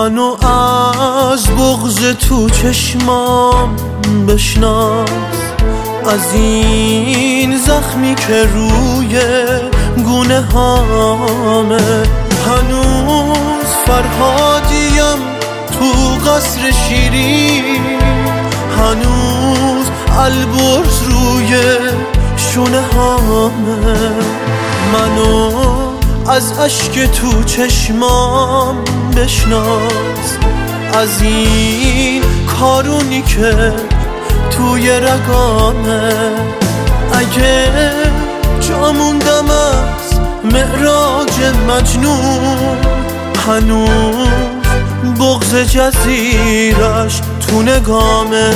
منو از بغض تو چشمام بشناس، از این زخمی که روی گونه هامه. هنوز فرهادیم تو قصر شیرین، هنوز البرز روی شونه هامه. منو از اشک تو چشمام بشناس، از این کارونی که توی رگامه. اگه جا موندم از معراج مجنون، هنوز بغض جزیرش تو نگامه.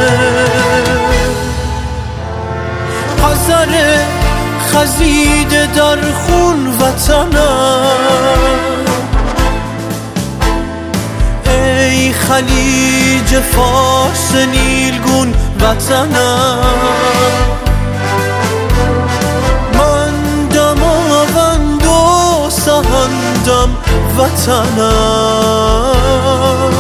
حذر خزیده در خون وطنم، ای خلیج فارس نیلگون وطنم. من دماوند و سهندم وطنم،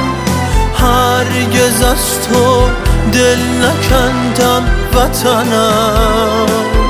هرگز از تو دل نکندم وطنم.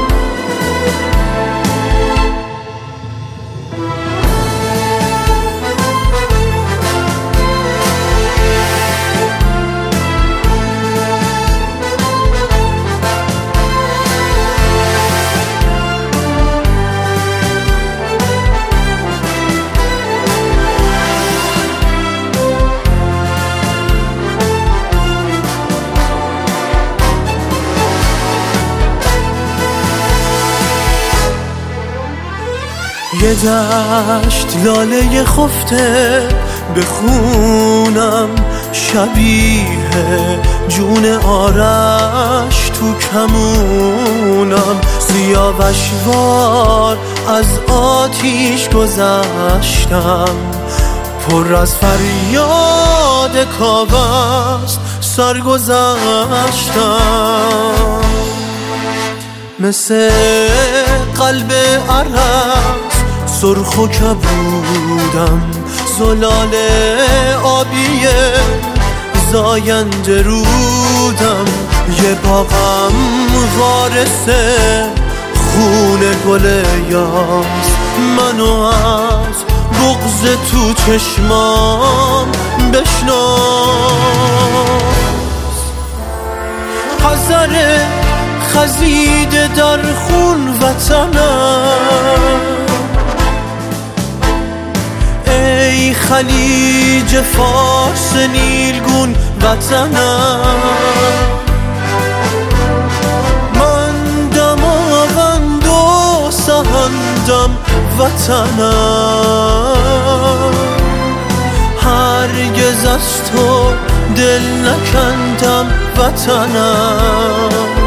یه دشت لاله خفته به خونم، شبیه جون آرش تو کمونم. سیاوشوار از آتیش گذشتم، پر از فریاد کاوه سرگذشتم. مثل قلب عرس سرخ و کبودم، زلال آبی زاینده رودم. یه باغم وارث خون گل یاس، منو از بغض تو چشمام بشناس. حذر خزیده در خون وطنم، ای خلیج فارس نیلگون وطنم. من دماوند و سهندم وطنم، هرگز از تو دل نکندم وطنم.